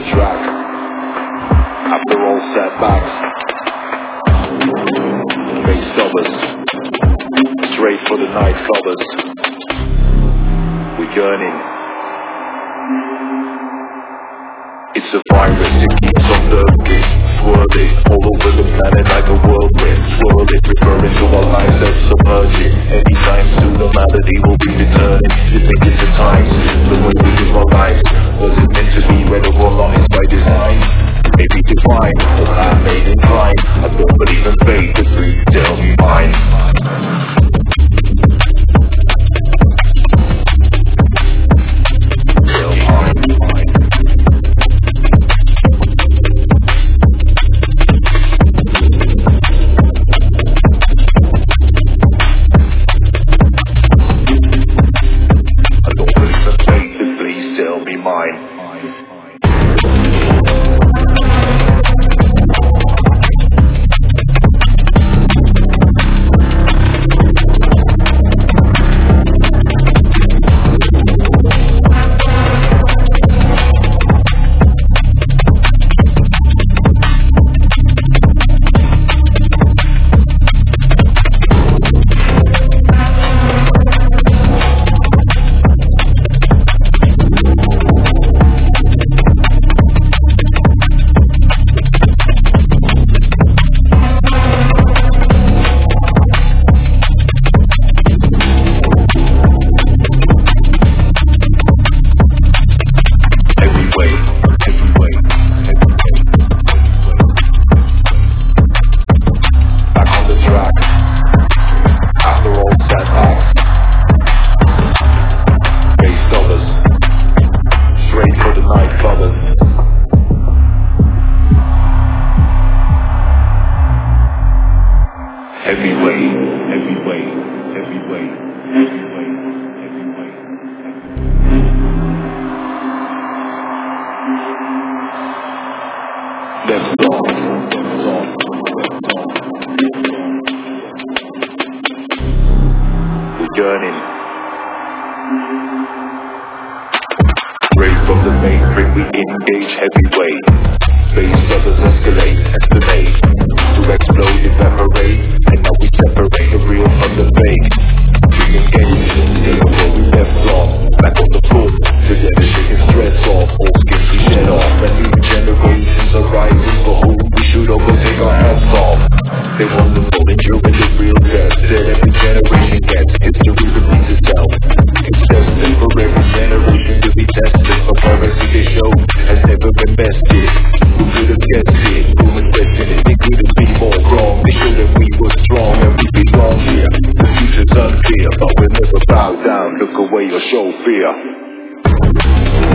track. After all setbacks, face covers, straight for the night covers. We're yearning. It's a virus, it keeps on lurking, swirling all over the planet like a whirlwind, swirling, referring to our lives that's submerging. Anytime soon the malady will be returning. You think it's the times, the way we live our lives. Was it meant to be read or wrong? It's by design? Maybe divine, or man-made in crime. I don't believe in fate, but please tell me mine. Yearning. Straight from the mainframe we engage heavyweight. Space others escalate, estimate to explode, evaporate, and now we separate the real from the fake. We engage, still where we left off, back on the foot, together shaking stress off, all skins we shed off, and new generations are rising for whom we should overtake our hats off. They want the full enduring the real test that every generation gets. History repeats itself. It's destined for every generation to be tested. For piracy they show has never been bested. Who could have guessed it? Human destiny, they couldn't be more wrong. They showed that we were strong and we belong here. The future's unclear, but we'll never bow down. Look away or show fear.